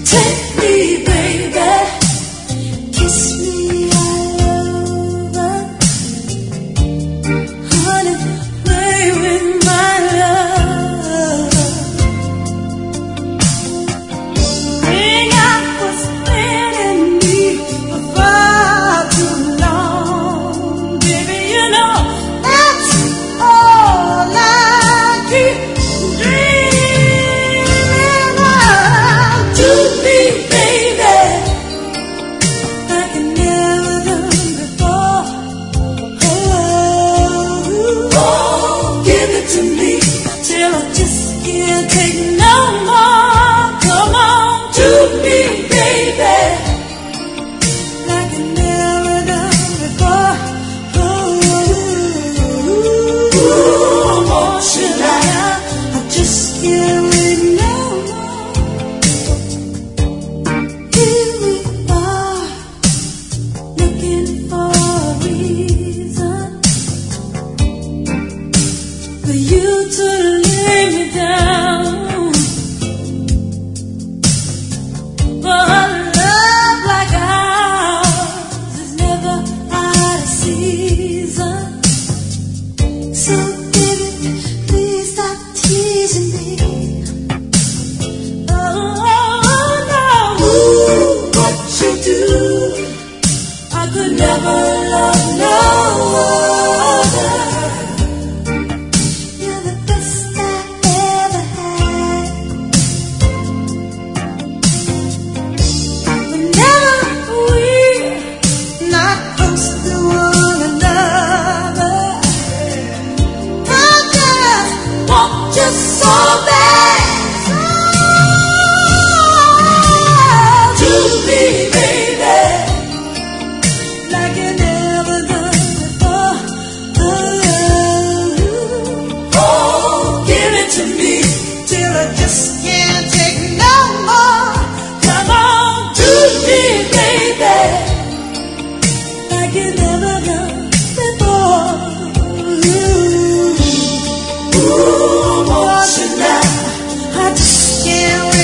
Take me, baby, kiss me all over, honey, play with my love. Bring out what's been in me for far too long, baby. You know that's all I keep dreaming of. To be, baby, like I never done before. Oh, give it to me till I just can't take no more. Come on, to me, baby, like I never done before. Oh, won't you lie? I just can't wait no more. Here we are, looking for a reason for you to lay me down. For a love like ours is never out of season. So baby, please stop teasing me. Oh no, ooh, what you do, I could never love no other. You're the best I ever had. Whenever we're not close to one another, I just want you so bad. To be, baby, like you never done before. Oh, give it to me till I just can't take no more. Come on, to me, baby, like you never done before. Ooh, won't you now? I just can't wait.